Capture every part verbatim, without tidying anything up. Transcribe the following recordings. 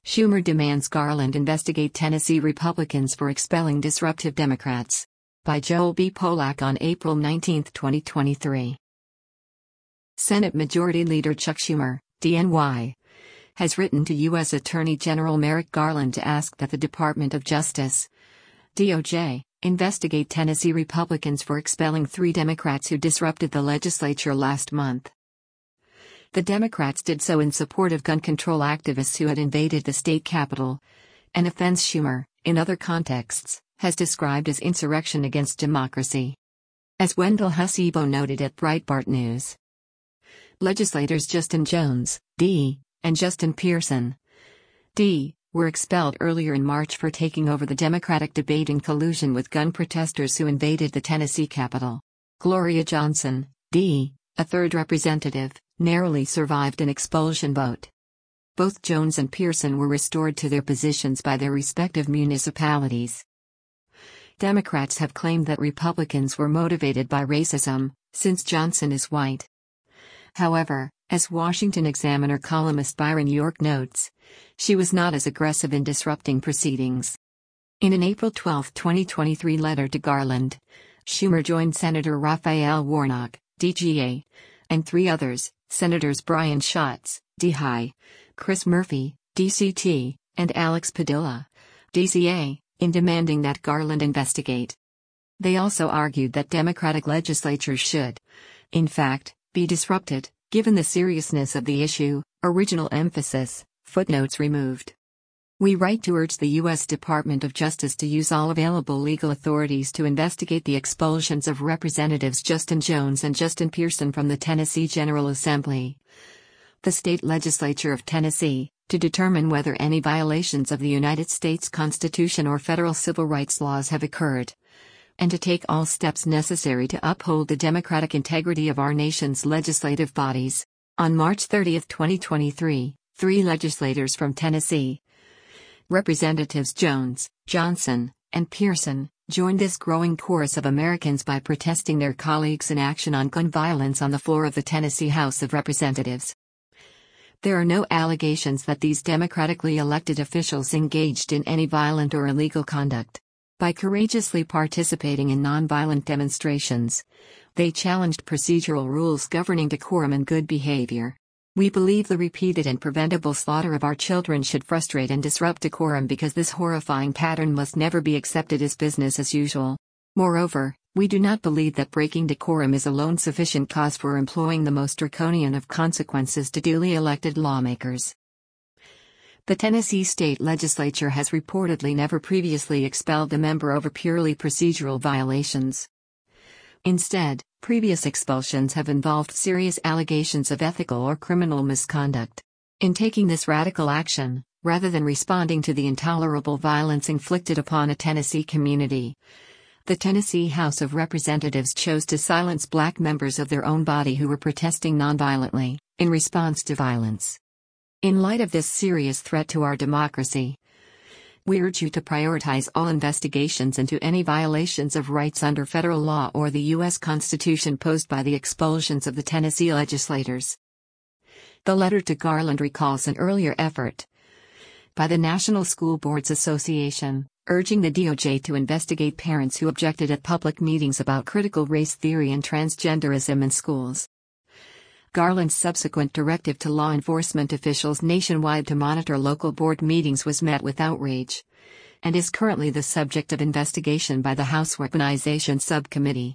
Schumer demands Garland investigate Tennessee Republicans for expelling disruptive Democrats. By Joel B. Polak on April nineteenth, twenty twenty-three. Senate Majority Leader Chuck Schumer, D N Y, has written to U S Attorney General Merrick Garland to ask that the Department of Justice, D O J, investigate Tennessee Republicans for expelling three Democrats who disrupted the legislature last month. The Democrats did so in support of gun control activists who had invaded the state capitol, an offense Schumer, in other contexts, has described as insurrection against democracy. As Wendell Hussebo noted at Breitbart News, legislators Justin Jones, D, and Justin Pearson, D, were expelled earlier in March for taking over the Democratic debate in collusion with gun protesters who invaded the Tennessee capitol. Gloria Johnson, D, a third representative, narrowly survived an expulsion vote. Both Jones and Pearson were restored to their positions by their respective municipalities. Democrats have claimed that Republicans were motivated by racism, since Johnson is white. However, as Washington Examiner columnist Byron York notes, she was not as aggressive in disrupting proceedings. In an April twelfth, twenty twenty-three letter to Garland, Schumer joined Senator Raphael Warnock, D G A, and three others, Senators Brian Schatz, D H I, Chris Murphy, D C T, and Alex Padilla, D C A, in demanding that Garland investigate. They also argued that Democratic legislatures should, in fact, be disrupted, given the seriousness of the issue, original emphasis, footnotes removed. We write to urge the U S Department of Justice to use all available legal authorities to investigate the expulsions of Representatives Justin Jones and Justin Pearson from the Tennessee General Assembly, the state legislature of Tennessee, to determine whether any violations of the United States Constitution or federal civil rights laws have occurred, and to take all steps necessary to uphold the democratic integrity of our nation's legislative bodies. On March thirtieth, twenty twenty-three, three legislators from Tennessee, Representatives Jones, Johnson, and Pearson, joined this growing chorus of Americans by protesting their colleagues' inaction on gun violence on the floor of the Tennessee House of Representatives. There are no allegations that these democratically elected officials engaged in any violent or illegal conduct. By courageously participating in nonviolent demonstrations, they challenged procedural rules governing decorum and good behavior. We believe the repeated and preventable slaughter of our children should frustrate and disrupt decorum because this horrifying pattern must never be accepted as business as usual. Moreover, we do not believe that breaking decorum is alone sufficient cause for employing the most draconian of consequences to duly elected lawmakers. The Tennessee state legislature has reportedly never previously expelled a member over purely procedural violations. Instead, previous expulsions have involved serious allegations of ethical or criminal misconduct. In taking this radical action, rather than responding to the intolerable violence inflicted upon a Tennessee community, the Tennessee House of Representatives chose to silence black members of their own body who were protesting nonviolently, in response to violence. In light of this serious threat to our democracy, we urge you to prioritize all investigations into any violations of rights under federal law or the U S Constitution posed by the expulsions of the Tennessee legislators. The letter to Garland recalls an earlier effort by the National School Boards Association, urging the D O J to investigate parents who objected at public meetings about critical race theory and transgenderism in schools. Garland's subsequent directive to law enforcement officials nationwide to monitor local board meetings was met with outrage, and is currently the subject of investigation by the House Weaponization Subcommittee.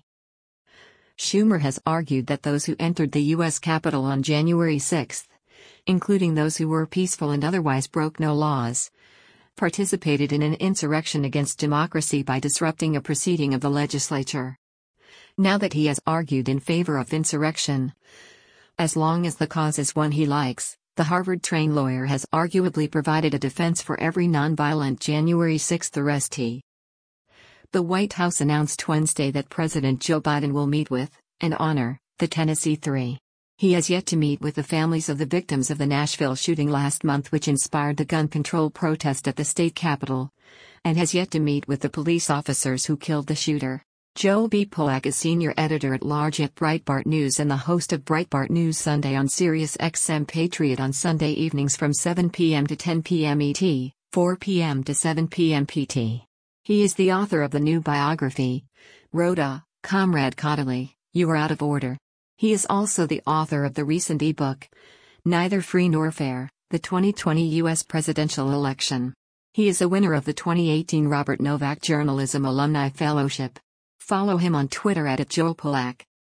Schumer has argued that those who entered the U S Capitol on January sixth, including those who were peaceful and otherwise broke no laws, participated in an insurrection against democracy by disrupting a proceeding of the legislature. Now that he has argued in favor of insurrection, as long as the cause is one he likes, the Harvard-trained lawyer has arguably provided a defense for every nonviolent January sixth arrestee. The White House announced Wednesday that President Joe Biden will meet with, and honor, the Tennessee Three. He has yet to meet with the families of the victims of the Nashville shooting last month, which inspired the gun control protest at the state capitol, and has yet to meet with the police officers who killed the shooter. Joel B. Polak is senior editor-at-large at Breitbart News and the host of Breitbart News Sunday on Sirius X M Patriot on Sunday evenings from seven p m to ten p m E T, four p m to seven p m P T. He is the author of the new biography, Rhoda, Comrade Caudill, You Are Out of Order. He is also the author of the recent e-book, Neither Free Nor Fair, the twenty twenty U S Presidential Election. He is a winner of the twenty eighteen Robert Novak Journalism Alumni Fellowship. Follow him on Twitter at, at Joel Polak.